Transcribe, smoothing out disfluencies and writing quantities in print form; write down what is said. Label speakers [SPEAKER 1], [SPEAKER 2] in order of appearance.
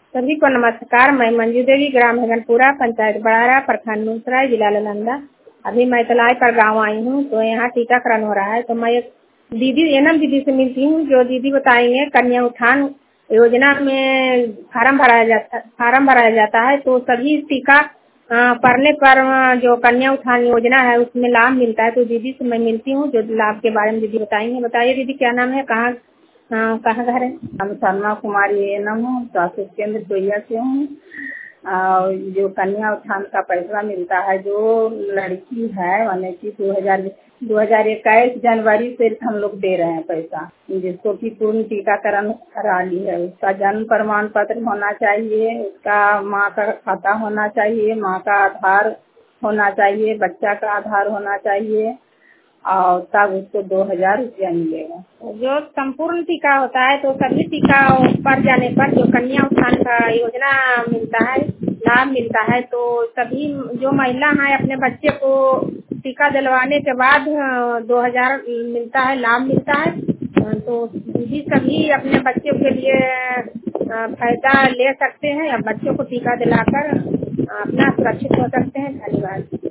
[SPEAKER 1] सभी को नमस्कार। मैं मंजू देवी, ग्राम हेगनपुरा, पंचायत बड़ारा, प्रखंड नूसराय, जिला नालंदा। अभी मैं तलाई पर गांव आई हूँ, तो यहाँ टीकाकरण हो रहा है। तो मैं एक दीदी एनम दीदी से मिलती हूँ, जो दीदी बताएंगे कन्या उत्थान योजना में फार्म भराया जाता है। तो सभी टीका पड़ने पर जो कन्या उत्थान योजना है उसमें लाभ मिलता है। तो दीदी से मैं मिलती हूँ, जो लाभ के बारे में दीदी बताएंगे। बताइए दीदी, क्या नाम है, कहाँ घर है?
[SPEAKER 2] हम शर्मा कुमारी एनम हूँ, स्वास्थ्य केंद्र जोइया से हूँ। और जो कन्या उत्थान का पैसा मिलता है, जो लड़की है माने की 2021 जनवरी से हम लोग दे रहे हैं पैसा, जिसको कि पूर्ण टीकाकरण करा ली है। उसका जन्म प्रमाण पत्र होना चाहिए, उसका माँ का खाता होना चाहिए, माँ का आधार होना चाहिए, बच्चा का आधार होना चाहिए, और तब उसको 2000 रुपया मिलेगा।
[SPEAKER 1] जो संपूर्ण टीका होता है, तो सभी टीका पर जाने पर जो कन्या उत्थान का योजना मिलता है, लाभ मिलता है। तो सभी जो महिला हैं अपने बच्चे को टीका दिलवाने के बाद 2000 मिलता है, लाभ मिलता है। तो दीदी सभी अपने बच्चों के लिए फायदा ले सकते हैं या बच्चों को टीका दिलाकर अपना सुरक्षित हो सकते हैं। धन्यवाद।